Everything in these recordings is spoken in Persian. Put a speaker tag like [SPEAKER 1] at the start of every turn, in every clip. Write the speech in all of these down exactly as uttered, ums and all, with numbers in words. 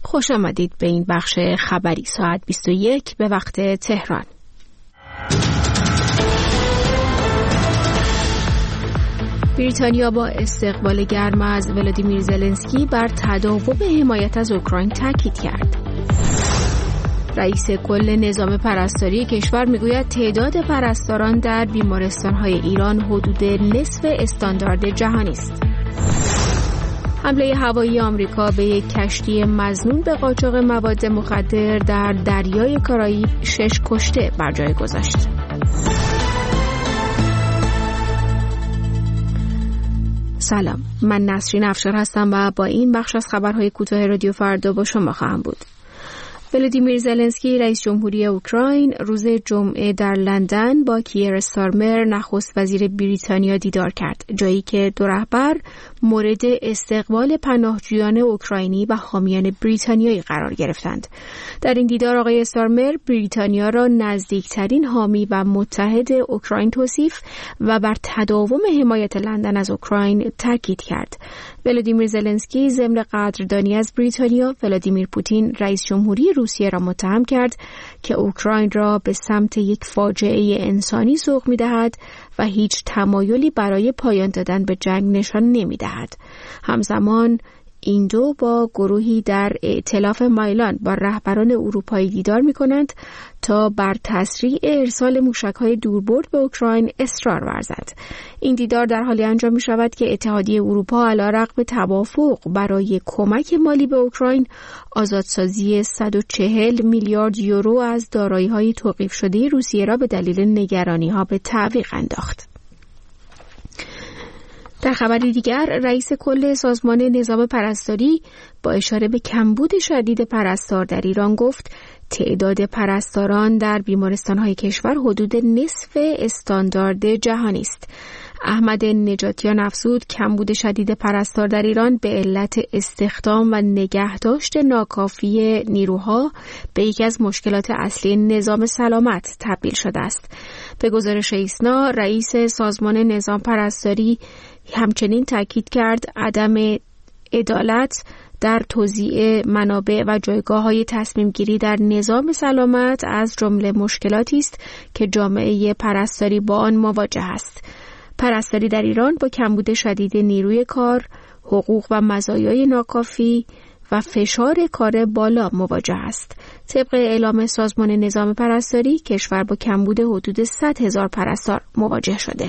[SPEAKER 1] خوش آمدید به این بخش خبری ساعت بیست و یک به وقت تهران. بریتانیا با استقبال گرم از ولادیمیر زلنسکی بر تداوم حمایت از اوکراین تاکید کرد. رئیس کل نظام پرستاری کشور میگوید تعداد پرستاران در بیمارستان‌های ایران حدود نصف استاندارد جهانی است. حمله هوایی آمریکا به یک کشتی مظنون به قاچاق مواد مخدر در دریای کارائیب شش کشته بر جای گذاشت. سلام، من نسرین افشار هستم و با این بخش از خبرهای کوتاه رادیو فردا با شما خواهم بود. ولادیمیر زلنسکی رئیس جمهوری اوکراین روز جمعه در لندن با کیر استارمر نخست وزیر بریتانیا دیدار کرد، جایی که دو رهبر مورد استقبال پناهجویان اوکراینی و حامیان بریتانیایی قرار گرفتند. در این دیدار آقای استارمر بریتانیا را نزدیکترین حامی و متحد اوکراین توصیف و بر تداوم حمایت لندن از اوکراین تاکید کرد. ولادیمیر زلنسکی ضمن قدردانی از بریتانیا، ولادیمیر پوتین رئیس جمهوری روسیه را متهم کرد که اوکراین را به سمت یک فاجعه انسانی سوق می‌دهد و هیچ تمایلی برای پایان دادن به جنگ نشان نمی‌دهد. همزمان این دو با گروهی در ائتلاف مایلان با رهبران اروپایی دیدار می‌کنند تا بر تسریع ارسال موشک‌های دوربرد به اوکراین اصرار ورزد. این دیدار در حالی انجام می‌شود که اتحادیه اروپا علیرغم توافق برای کمک مالی به اوکراین، آزادسازی صد و چهل میلیارد یورو از دارایی‌های توقیف شده روسیه را به دلیل نگرانی‌ها به تعویق انداخت. در خبری دیگر، رئیس کل سازمان نظام پرستاری با اشاره به کمبود شدید پرستار در ایران گفت تعداد پرستاران در بیمارستان‌های کشور حدود نصف استاندارد جهانی است. احمد نجاتیان افزود کمبود شدید پرستار در ایران به علت استخدام و نگهداشت ناکافی نیروها به یکی از مشکلات اصلی نظام سلامت تبدیل شده است. به گزارش ایسنا، رئیس سازمان نظام پرستاری همچنین تاکید کرد عدم عدالت در توزیع منابع و جایگاه‌های تصمیم گیری در نظام سلامت از جمله مشکلاتی است که جامعه پرستاری با آن مواجه است. پرستاری در ایران با کمبود شدید نیروی کار، حقوق و مزایای ناکافی و فشار کار بالا مواجه است. طبق اعلام سازمان نظام پرستاری، کشور با کمبود حدود صد هزار پرستار مواجه شده.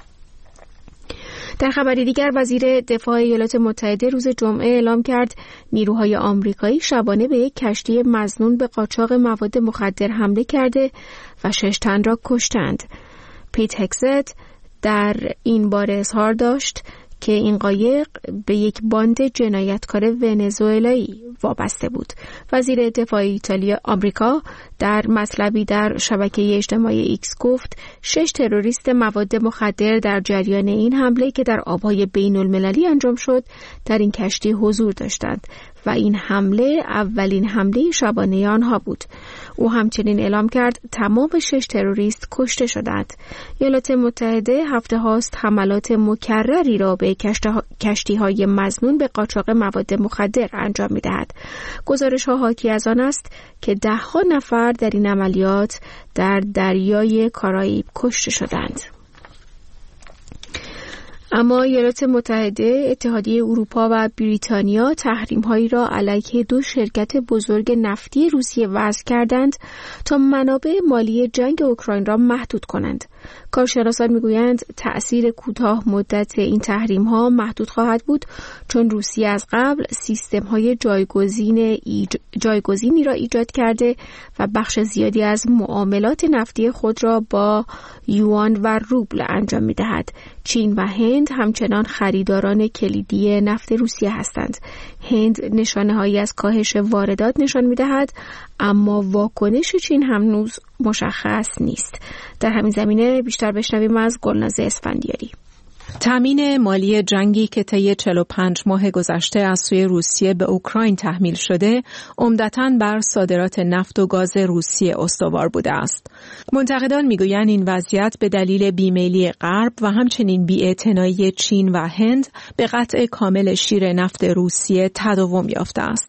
[SPEAKER 1] در خبری دیگر، وزیر دفاع ایالات متحده روز جمعه اعلام کرد نیروهای آمریکایی شبانه به یک کشتی مظنون به قاچاق مواد مخدر حمله کرده و شش تن را کشتند. پیت هگزت در این باره اظهار داشت که این قایق به یک باند جنایتکار ونزوئلایی وابسته بود. وزیر دفاع ایتالیا آمریکا در مطلبی در شبکه اجتماعی ایکس گفت شش تروریست مواد مخدر در جریان این حمله که در آبهای بین المللی انجام شد در این کشتی حضور داشتند و این حمله اولین حمله شبانه آنها بود. او همچنین اعلام کرد تمام شش تروریست کشته شدند. ایالات متحده هفته هاست حملات مکرری را به کشتی‌های مظنون به قاچاق مواد مخدر انجام می‌دهد. گزارش‌ها حاکی از آن است که ده‌ها نفر در این عملیات در دریای کارائیب کشته شدند. اما ایالات متحده، اتحادیه اروپا و بریتانیا تحریم‌هایی را علیه دو شرکت بزرگ نفتی روسیه وضع کردند تا منابع مالی جنگ اوکراین را محدود کنند. کارشناسان میگویند تأثیر کوتاه مدت این تحریم‌ها محدود خواهد بود، چون روسیه از قبل سیستم‌های جایگزین ایج... جایگزینی را ایجاد کرده و بخش زیادی از معاملات نفتی خود را با یوان و روبل انجام می‌دهد. چین و هند همچنان خریداران کلیدی نفت روسیه هستند. هند نشانه‌هایی از کاهش واردات نشان می‌دهد، اما واکنش چین هنوز مشخص نیست. در همین زمینه بیشتر بشنویم از گلناز اسفندیاری.
[SPEAKER 2] تامین مالی جنگی که طی چهل و پنج ماه گذشته از سوی روسیه به اوکراین تحمیل شده، عمدتاً بر صادرات نفت و گاز روسیه استوار بوده است. منتقدان میگویند این وضعیت به دلیل بیمیلی غرب و همچنین بی‌اعتنایی چین و هند به قطع کامل شیر نفت روسیه تداوم یافته است.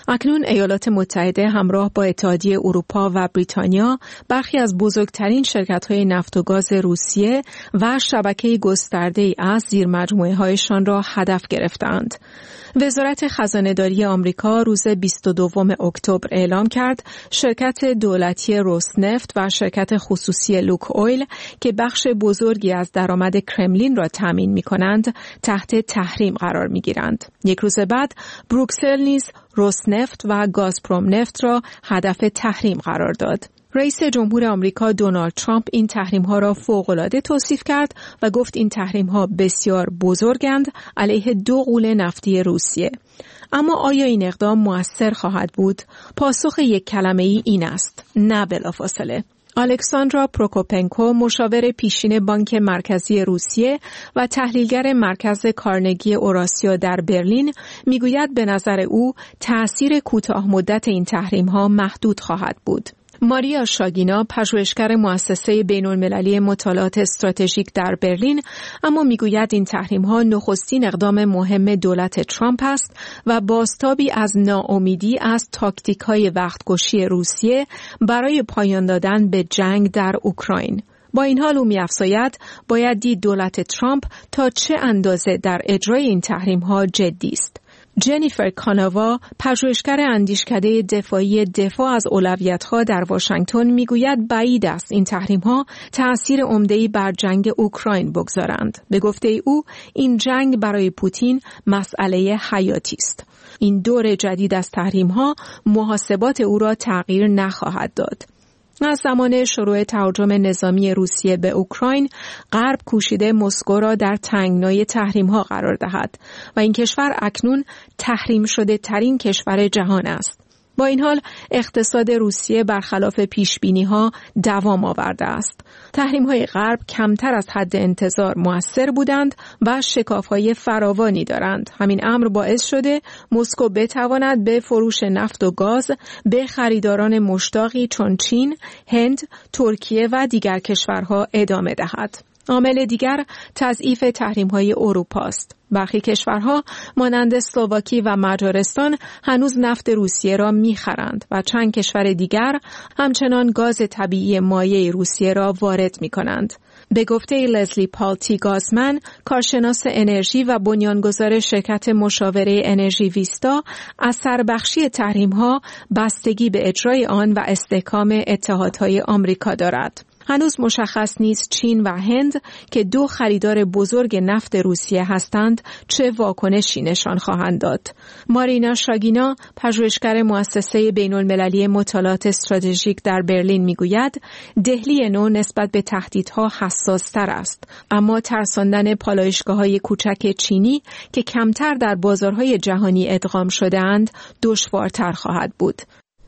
[SPEAKER 2] اکنون ایالات متحده همراه با اتحادیه اروپا و بریتانیا برخی از بزرگترین شرکت‌های نفت و گاز روسیه و شبکه گسترده‌ای از زیرمجموعه‌هایشان را هدف گرفتند. وزارت خزانه‌داری آمریکا روز بیست و دوم اکتبر اعلام کرد شرکت دولتی روسنفت و شرکت خصوصی لوک اویل که بخش بزرگی از درآمد کرملین را تامین می‌کنند تحت تحریم قرار می‌گیرند. یک روز بعد بروکسل نیز روسنفت و گازپروم نفت را هدف تحریم قرار داد. رئیس جمهور آمریکا دونالد ترامپ این تحریم‌ها را فوق‌العاده توصیف کرد و گفت این تحریم‌ها بسیار بزرگند علیه دو غول نفتی روسیه. اما آیا این اقدام مؤثر خواهد بود؟ پاسخ یک کلمه‌ای این است: نه بلافاصله. الکساندرا پروکوپنکو مشاور پیشین بانک مرکزی روسیه و تحلیلگر مرکز کارنگی اوراسیا در برلین میگوید به نظر او تأثیر کوتاه مدت این تحریم‌ها محدود خواهد بود. ماریا شاگینا پژوهشگر مؤسسه بین‌المللی مطالعات استراتژیک در برلین اما میگوید این تحریم‌ها نخستین اقدام مهم دولت ترامپ است و بازتابی از ناامیدی از تاکتیک‌های وقت‌کشی روسیه برای پایان دادن به جنگ در اوکراین. با این حال او می‌افزاید باید دید دولت ترامپ تا چه اندازه در اجرای این تحریم‌ها جدی است. جنیفر کاناوا پژوهشگر اندیشکده دفاعی دفاع از اولویت‌ها در واشنگتن میگوید بعید است این تحریم‌ها تأثیر عمده‌ای بر جنگ اوکراین بگذارند. به گفته او این جنگ برای پوتین مسئله حیاتی است. این دور جدید از تحریم‌ها محاسبات او را تغییر نخواهد داد. از زمان شروع تهاجم نظامی روسیه به اوکراین، غرب کوشیده مسکو را در تنگنای تحریم‌ها قرار دهد و این کشور اکنون تحریم شده ترین کشور جهان است. با این حال اقتصاد روسیه برخلاف پیشبینی‌ها دوام آورده است. تحریم‌های غرب کمتر از حد انتظار مؤثر بودند و شکاف‌های فراوانی دارند. همین امر باعث شده مسکو بتواند به فروش نفت و گاز به خریداران مشتاقی چون چین، هند، ترکیه و دیگر کشورها ادامه دهد. عامل دیگر تضعیف تحریم‌های اروپا است. برخی کشورها مانند اسلواکی و مجارستان هنوز نفت روسیه را می‌خرند و چند کشور دیگر همچنان گاز طبیعی مایع روسیه را وارد می‌کنند. به گفته لزلی پالتی گازمن، کارشناس انرژی و بنیانگذار شرکت مشاوره انرژی ویستا، اثر بخشی تحریم‌ها بستگی به اجرای آن و استحکام اتحادهای آمریکا دارد. هنوز مشخص نیست چین و هند که دو خریدار بزرگ نفت روسیه هستند چه واکنشی نشان خواهند داد. مارینا شاگینا پژوهشگر مؤسسه بین‌المللی مطالعات استراتژیک در برلین میگوید دهلی نو نسبت به تهدیدها حساس‌تر است، اما ترساندن پالایشگاه‌های کوچک چینی که کمتر در بازارهای جهانی ادغام شده‌اند دشوارتر خواهد بود.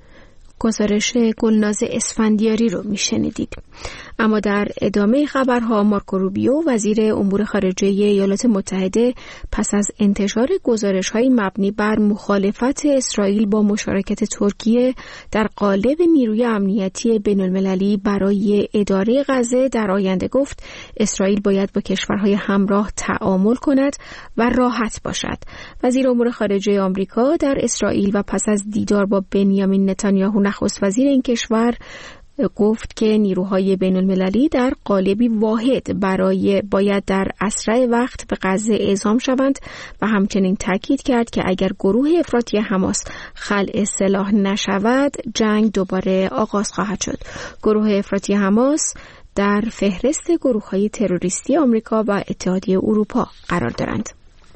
[SPEAKER 1] گزارش گلناز اسفندیاری رو میشنیدید. اما در ادامه خبرها مارکو روبیو وزیر امور خارجه ایالات متحده پس از انتشار گزارش‌های مبنی بر مخالفت اسرائیل با مشارکت ترکیه در قالب نیروی امنیتی بین‌المللی برای اداره غزه در آینده گفت اسرائیل باید با کشورهای همراه تعامل کند و راحت باشد. وزیر امور خارجه آمریکا در اسرائیل و پس از دیدار با بنیامین نتانیاهو نخست وزیر این کشور گفت که نیروهای بین‌المللی در قالبی واحد برای باید در اسرع وقت به غزه اعزام شوند و همچنین تاکید کرد که اگر گروه افراطی حماس خلع سلاح نشود جنگ دوباره آغاز خواهد شد. گروه افراطی حماس در فهرست گروه‌های تروریستی آمریکا و اتحادیه اروپا قرار دارند.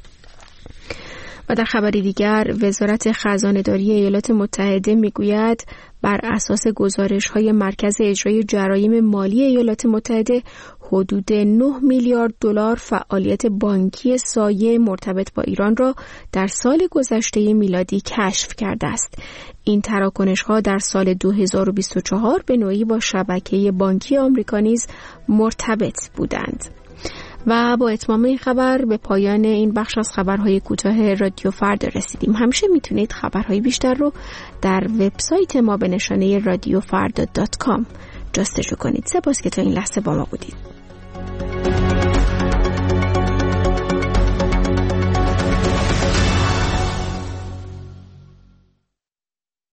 [SPEAKER 1] و در خبری دیگر وزارت خزانه‌داری ایالات متحده میگوید بر اساس گزارش‌های مرکز اجرای جرایم مالی ایالات متحده حدود نه میلیارد دلار فعالیت بانکی سایه مرتبط با ایران را در سال گذشته میلادی کشف کرده است. این تراکنش‌ها در سال دو هزار و بیست و چهار به نوعی با شبکه بانکی آمریکا نیز مرتبط بودند. و با اتمام این خبر به پایان این بخش از خبرهای کوتاه رادیو فردا رسیدیم. همیشه میتونید خبرهای بیشتر رو در وبسایت ما به نشانه رادیو فردا دات کام جستجو کنید. سپاس که تا این لحظه با ما بودید.